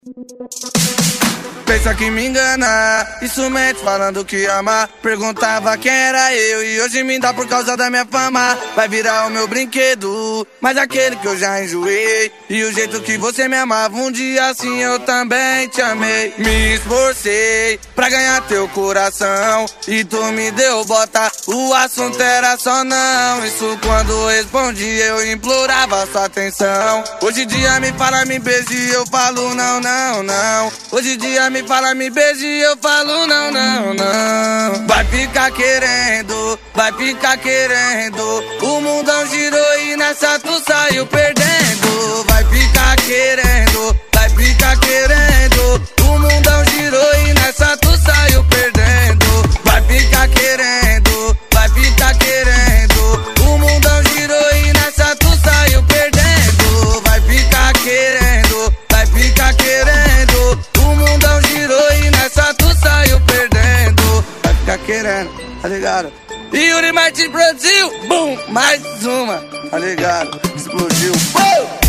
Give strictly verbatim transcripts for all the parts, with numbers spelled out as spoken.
Pensa que me engana, isso mente falando que ama. Perguntava quem era eu e hoje me dá por causa da minha fama. Vai virar o meu brinquedo, mas aquele que eu já enjoei. E o jeito que você me amava, um dia assim eu também te amei. Me esforcei pra ganhar teu coração e tu me deu bota, o assunto era só não. Isso quando respondi eu implorava sua atenção. Hoje em dia me fala, me beije e eu falo não, não, não. Hoje em dia me fala, me beije e eu falo não, não, não. Vai ficar querendo, vai ficar querendo. O mundão girou e nessa tu saiu perdendo. Vai ficar querendo, vai ficar querendo. O mundão girou e nessa tu saiu perdendo. Vai ficar querendo, vai ficar querendo. O mundão girou e nessa tu saiu perdendo. Vai ficar querendo, vai ficar querendo. O mundão girou e nessa tu saiu perdendo. Vai ficar querendo, tá ligado? Yuri Martins Brasil, boom, mais uma, tá ligado? Explodiu, boom!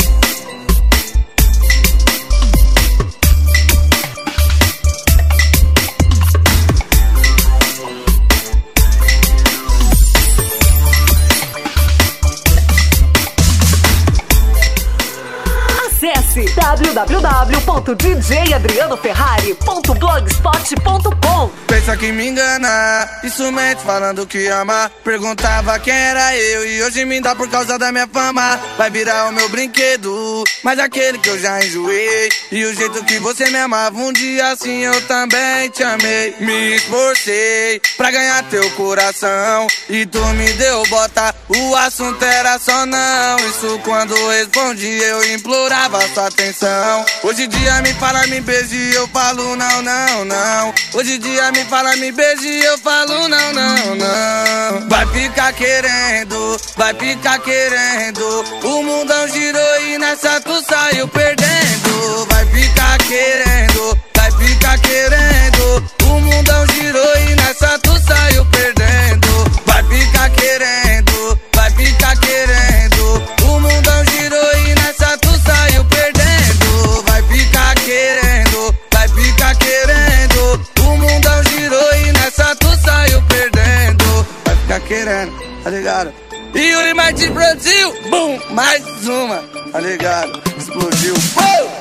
Acesse w w w ponto d j adriano ferrari ponto blogspot ponto com. Pensa que me engana, isso mente falando que ama. Perguntava quem era eu e hoje me dá por causa da minha fama. Vai virar o meu brinquedo, mas aquele que eu já enjoei. E o jeito que você me amava, um dia assim eu também te amei. Me esforcei pra ganhar teu coração e tu me deu bota, o assunto era só não. Isso quando respondi eu implorava sua atenção. Hoje em dia me fala, me beije e eu falo não, não, não. Hoje em dia me fala, me beije e eu falo não, não, não. Vai ficar querendo, vai ficar querendo. O mundão girou e nessa tu saiu perdendo. Vai ficar querendo, vai ficar querendo. O mundão girou e nessa tu saiu perdendo. Vai ficar querendo, vai ficar querendo. O mundão girou e nessa tu saiu perdendo. Vai ficar querendo, vai ficar querendo. O mundão girou e nessa tu saiu perdendo. Vai ficar querendo, tá ligado? Yuri Martins Brasil, boom, mais uma, tá ligado? Explodiu, boom!